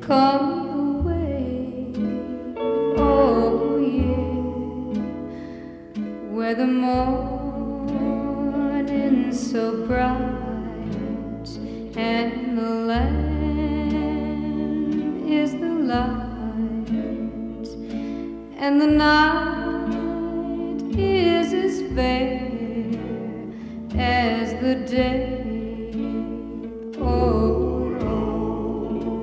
call me away. Oh yeah, where the morning's so bright and the land is the light and the night is as fair as the day.